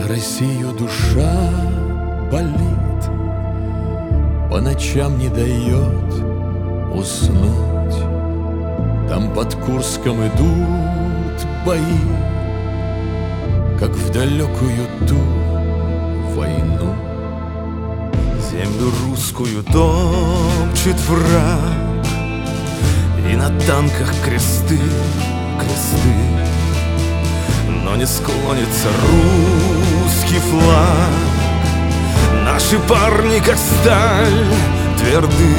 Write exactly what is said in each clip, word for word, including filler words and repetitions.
Россию душа болит, по ночам не дает уснуть. Там под Курском идут бои, как в далекую ту войну. Землю русскую топчет враг, и на танках кресты, кресты. Но не склонится русский флаг. Наши парни, как сталь, тверды.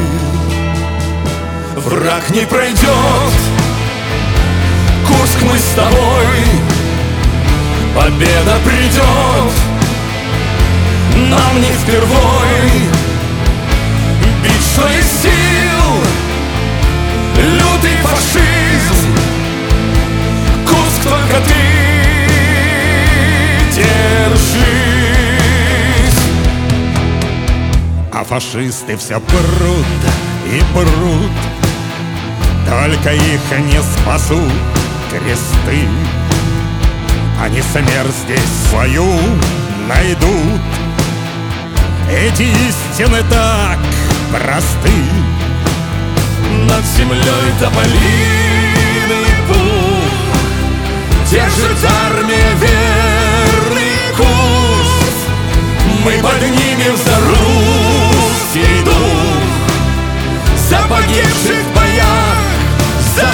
Враг не пройдет, Курск, мы с тобой. Победа придет, нам не впервой. Бить, что из сил, лютый фашизм. Курск, только ты держись. А фашисты все прут и прут, только их не спасут кресты. Они смерть здесь свою найдут. Эти истины так просты. Над землей тополиный пух, держит армия верный курс. Мы поднимем за русский дух, за погибших в боях, за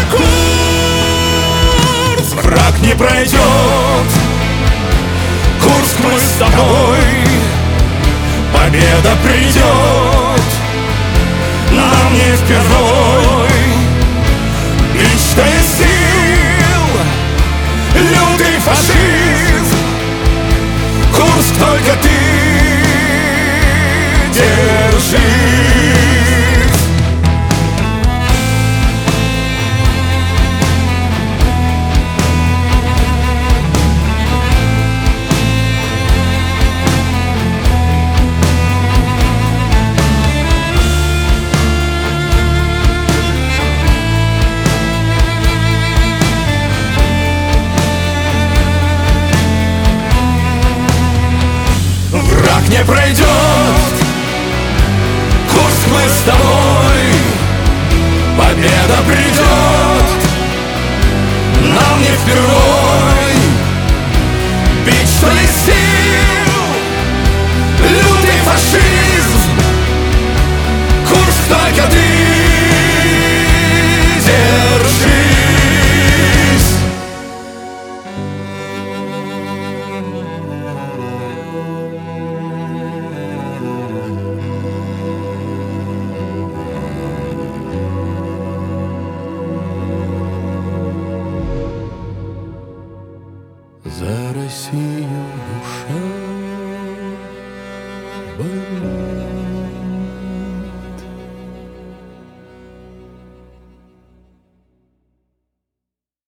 курс. Враг не пройдет, Курск, мы с тобой. Победа придет, нам не впервой. Бить, что из сил, лютый фашизм. Курск, только ты держи.